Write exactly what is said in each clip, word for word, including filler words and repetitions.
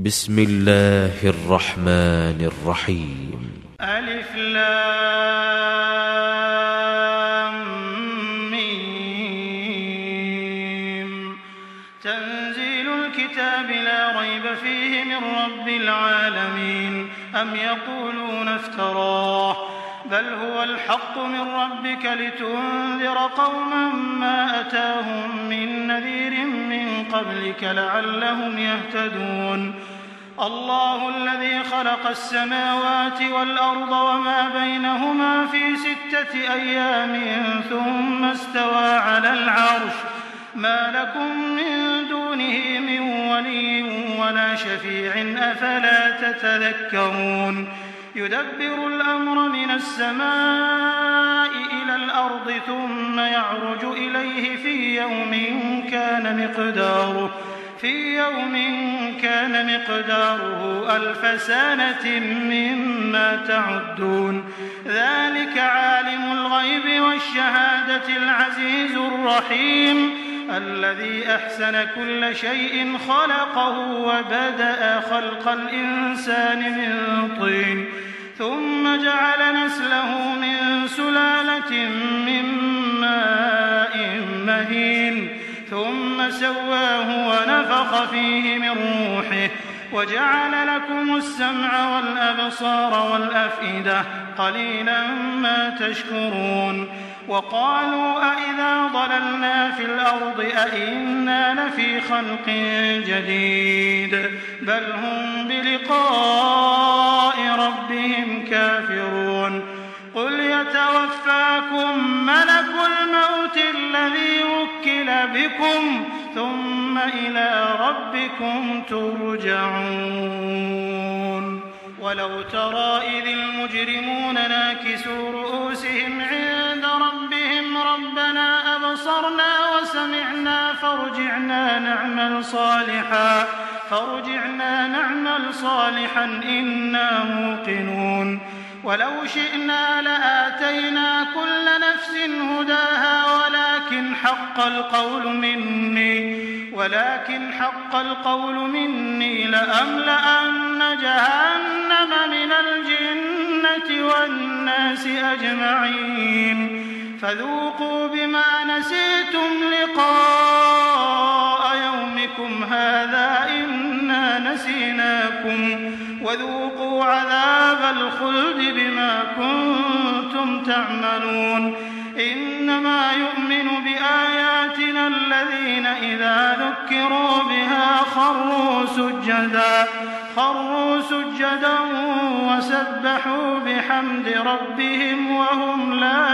بسم الله الرحمن الرحيم. ألف لام ميم. تنزيل الكتاب لا ريب فيه من رب العالمين. أم يقولون افتراه بل هو الحق من ربك لتنذر قوما ما أتاهم من نذير من قبلك لعلهم يهتدون. الله الذي خلق السماوات والأرض وما بينهما في ستة أيام ثم استوى على العرش ما لكم من دونه من ولي ولا شفيع أفلا تتذكرون. يدبر الأمر من السماء إلى الأرض ثم يعرج إليه في يوم كان مقداره في يوم كان مقداره ألف سنة مما تعدون. ذلك عالم الغيب والشهادة العزيز الرحيم الذي أحسن كل شيء خلقه وبدأ خلق الإنسان من طين ثم جعل نسله من سلالة من ماء مهين ثم سواه ونفخ فيه من روحه وجعل لكم السمع والأبصار والأفئدة قليلا ما تشكرون. وقالوا أئذا ضللنا في الأرض أئنا لفي خلق جديد بل هم بلقاء ربهم كافرون. قل يتوفاكم ملك الموت الذي وكل بكم ثم إلى ربكم ترجعون. ولو ترى إذ المجرمون ناكسوا رؤوسهم عند ربهم ربنا أبصرنا وسمعنا فارجعنا نعمل صالحا فارجعنا نعمل صالحا إنا موقنون. ولو شئنا لآتينا كل نفس هداها ولكن حق القول مني ولكن حق القول مني لأملأن جهنم من الجنة والناس أجمعين. فذوقوا بما نسيتم لقاء يومكم هذا إنا نسيناكم وذوقوا عذاب الخلد بما كنتم تعملون. إنما يؤمن بآياتنا الذين إذا ذكروا بها خروا سجدا خروا سجدا وسبحوا بحمد ربهم وهم لا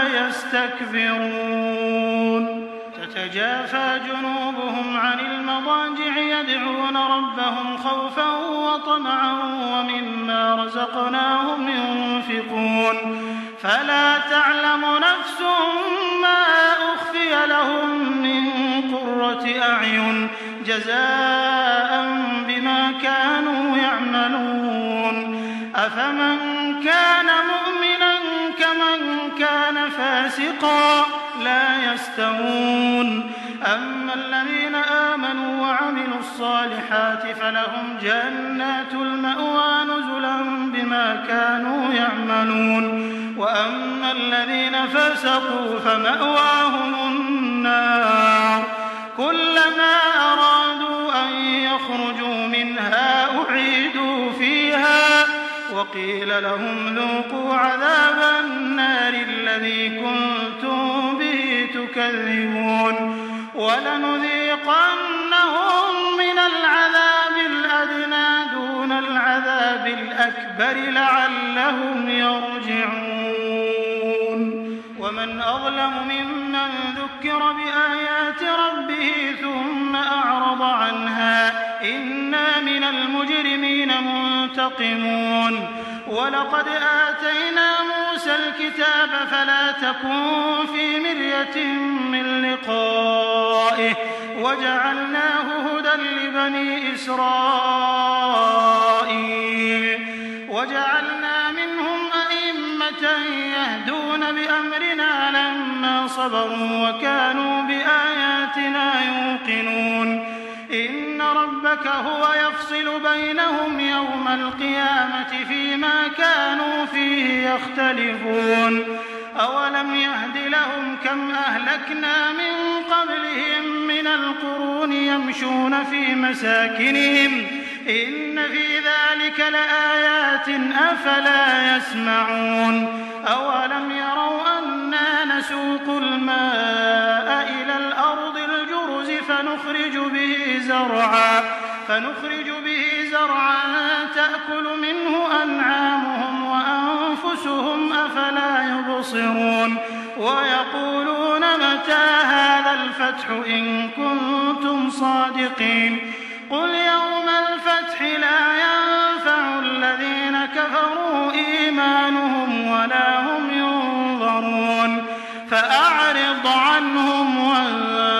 يستكبرون. تتجافى جنوبهم عن المضاجع يدعون ربهم خوفا وطمعا ومما رزقناهم ينفقون. فلا تعلم نفس ما أخفي لهم من قرة أعين جزاء بما كانوا يعملون. أفمن كان مؤمنا كمن كان فاسقا لا يستوون. أما الذين آمنوا وعملوا الصالحات فلهم جنات المأوى نزلا بما كانوا يعملون. وأما الذين فسقوا فمأواهم النار كلما أرادوا أن يخرجوا منها أعيدوا فيها وقيل لهم ذوقوا عذاب النار الذي كنتم به تكذبون. ولنذيقنهم من العذاب الأدنى دون العذاب الأكبر لعلهم يرجعون. ومن أظلم ممن ذكر بآيات ربه ثم أعرض عنها إنا من المجرمين منتقمون. ولقد آتينا موسى الكتاب فلا تكن في مرية من لقائه وجعلناه هدى لبني إسرائيل وجعلنا منهم أئمة يهدون بأمرنا لما صبروا وكانوا بآياتنا يوقنون. إن ربك ربك هو يفصل بينهم يوم القيامة فيما كانوا فيه يختلفون أولم يهد لهم كم أهلكنا من قبلهم من القرون يمشون في مساكنهم إن في ذلك لآيات أفلا يسمعون أولم يروا أنا نسوق الماء إلى الأرض الجرز فنخرج به زرعا فنخرج به زرعا تأكل منه أنعامهم وأنفسهم أفلا يبصرون ويقولون متى هذا الفتح إن كنتم صادقين قل يوم الفتح لا ينفع الذين كفروا إيمانهم ولا هم ينظرون فأعرض عنهم